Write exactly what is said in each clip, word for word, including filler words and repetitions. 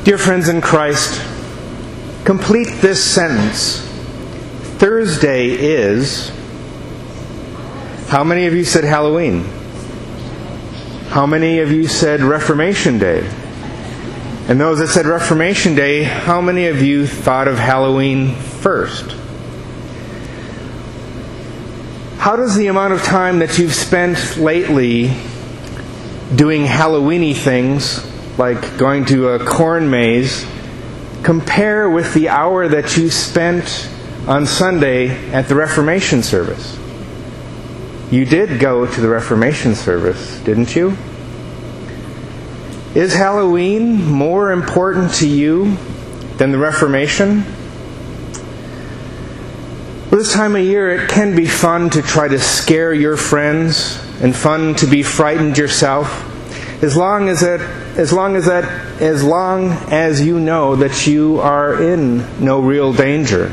Dear friends in Christ, complete this sentence. Thursday is... How many of you said Halloween? How many of you said Reformation Day? And those that said Reformation Day, how many of you thought of Halloween first? How does the amount of time that you've spent lately doing Halloweeny things, like going to a corn maze, compare with the hour that you spent on Sunday at the Reformation service? You did go to the Reformation service, didn't you? Is Halloween more important to you than the Reformation? Well, this time of year it can be fun to try to scare your friends and fun to be frightened yourself, as long as that, as long as that, as long as you know that you are in no real danger.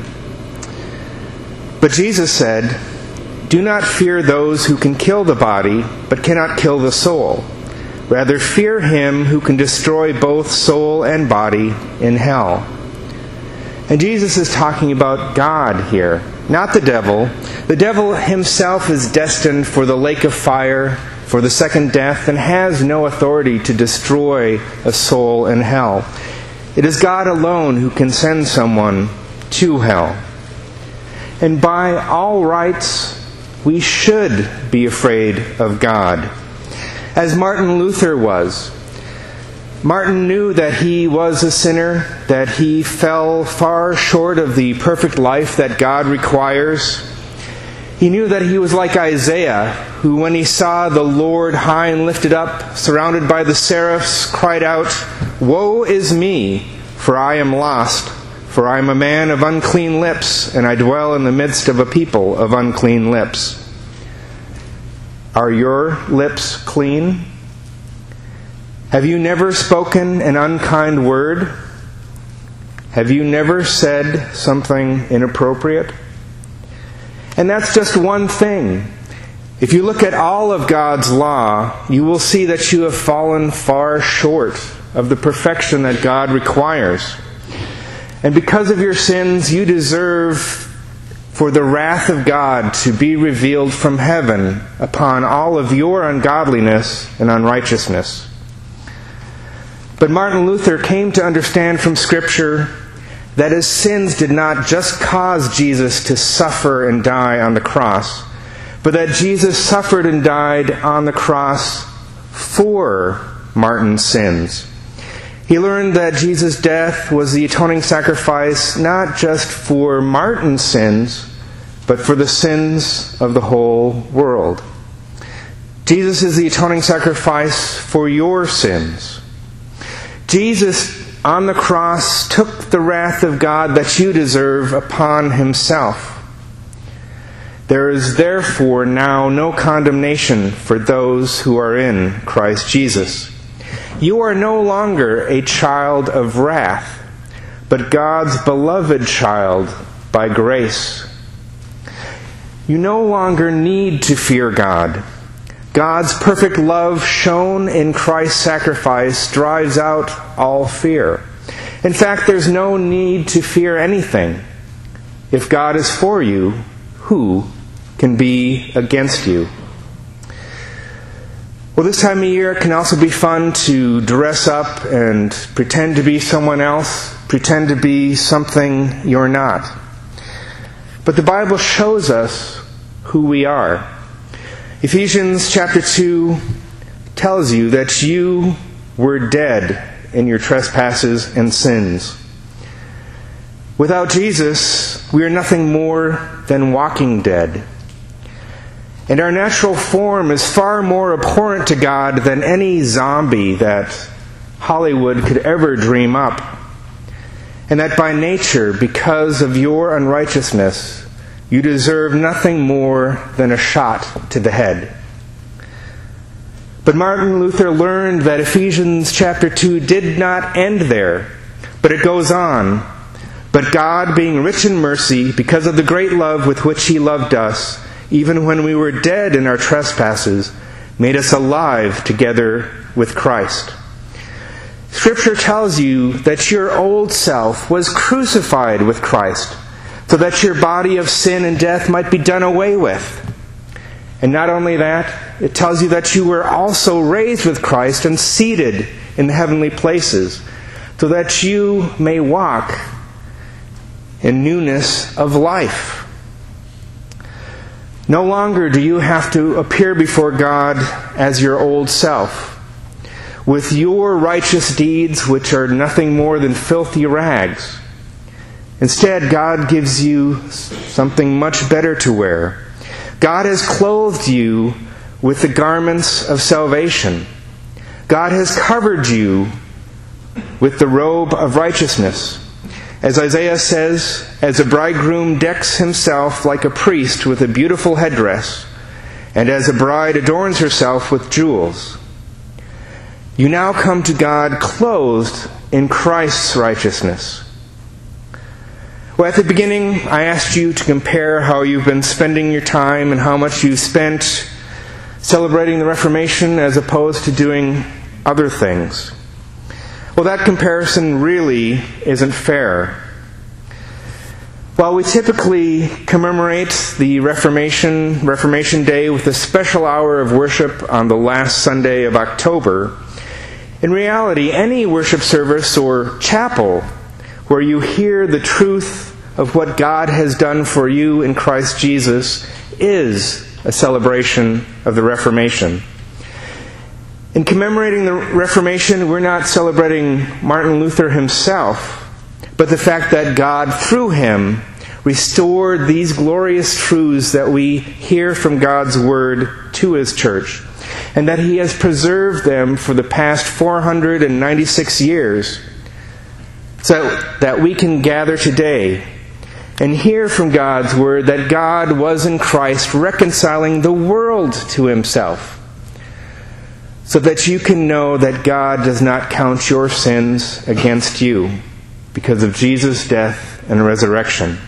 But Jesus said, "Do not fear those who can kill the body, but cannot kill the soul. Rather fear him who can destroy both soul and body in hell." And Jesus is talking about God here, not the devil. The devil himself is destined for the lake of fire, for the second death, and has no authority to destroy a soul in hell. It is God alone who can send someone to hell. And by all rights, we should be afraid of God, as Martin Luther was. Martin knew that he was a sinner, that he fell far short of the perfect life that God requires. He knew that he was like Isaiah, who when he saw the Lord high and lifted up, surrounded by the seraphs, cried out, "Woe is me, for I am lost, for I am a man of unclean lips, and I dwell in the midst of a people of unclean lips." Are your lips clean? Have you never spoken an unkind word? Have you never said something inappropriate? And that's just one thing. If you look at all of God's law, you will see that you have fallen far short of the perfection that God requires. And because of your sins, you deserve for the wrath of God to be revealed from heaven upon all of your ungodliness and unrighteousness. But Martin Luther came to understand from Scripture that his sins did not just cause Jesus to suffer and die on the cross, but that Jesus suffered and died on the cross for Martin's sins. He learned that Jesus' death was the atoning sacrifice not just for Martin's sins, but for the sins of the whole world. Jesus is the atoning sacrifice for your sins. Jesus on the cross took the wrath of God that you deserve upon himself. There is therefore now no condemnation for those who are in Christ Jesus. You are no longer a child of wrath, but God's beloved child by grace. You no longer need to fear God. God's perfect love shown in Christ's sacrifice drives out all fear. In fact, there's no need to fear anything. If God is for you, who can be against you? Well, this time of year it can also be fun to dress up and pretend to be someone else, pretend to be something you're not. But the Bible shows us who we are. Ephesians chapter two tells you that you were dead in your trespasses and sins. Without Jesus, we are nothing more than walking dead. And our natural form is far more abhorrent to God than any zombie that Hollywood could ever dream up. And that by nature, because of your unrighteousness, you deserve nothing more than a shot to the head. But Martin Luther learned that Ephesians chapter two did not end there, but it goes on. But God, being rich in mercy, because of the great love with which he loved us, even when we were dead in our trespasses, made us alive together with Christ. Scripture tells you that your old self was crucified with Christ, so that your body of sin and death might be done away with. And not only that, it tells you that you were also raised with Christ and seated in the heavenly places, so that you may walk in newness of life. No longer do you have to appear before God as your old self, with your righteous deeds, which are nothing more than filthy rags. Instead, God gives you something much better to wear. God has clothed you with the garments of salvation. God has covered you with the robe of righteousness. As Isaiah says, as a bridegroom decks himself like a priest with a beautiful headdress, and as a bride adorns herself with jewels. You now come to God clothed in Christ's righteousness. Well, at the beginning, I asked you to compare how you've been spending your time and how much you spent celebrating the Reformation as opposed to doing other things. Well, that comparison really isn't fair. While we typically commemorate the Reformation, Reformation Day with a special hour of worship on the last Sunday of October, in reality, any worship service or chapel where you hear the truth of what God has done for you in Christ Jesus is a celebration of the Reformation. In commemorating the Reformation, we're not celebrating Martin Luther himself, but the fact that God, through him, restored these glorious truths that we hear from God's Word to His church, and that He has preserved them for the past four hundred ninety-six years, so that we can gather today and hear from God's Word that God was in Christ reconciling the world to Himself, so that you can know that God does not count your sins against you because of Jesus' death and resurrection.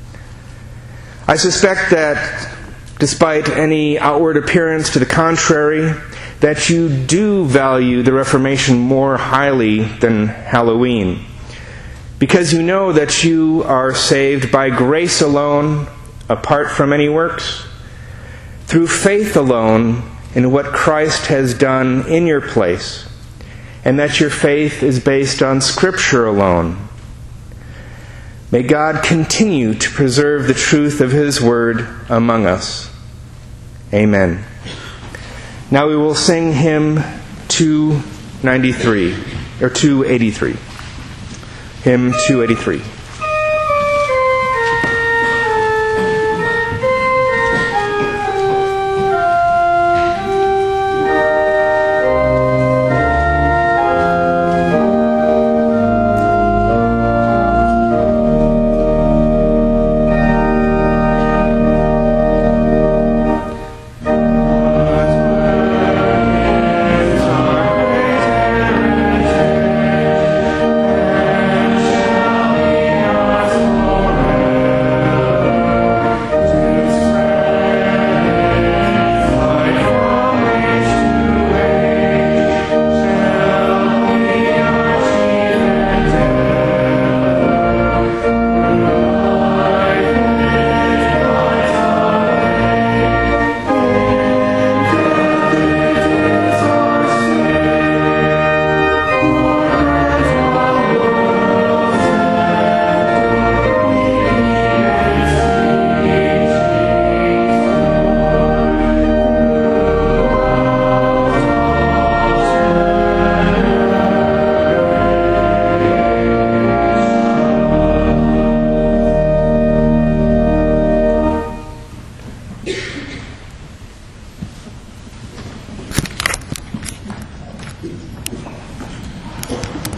I suspect that despite any outward appearance to the contrary, that you do value the Reformation more highly than Halloween, because you know that you are saved by grace alone, apart from any works, through faith alone in what Christ has done in your place, and that your faith is based on Scripture alone. May God continue to preserve the truth of His Word among us. Amen. Now we will sing hymn two ninety-three, or two eighty-three. Hymn two eighty-three.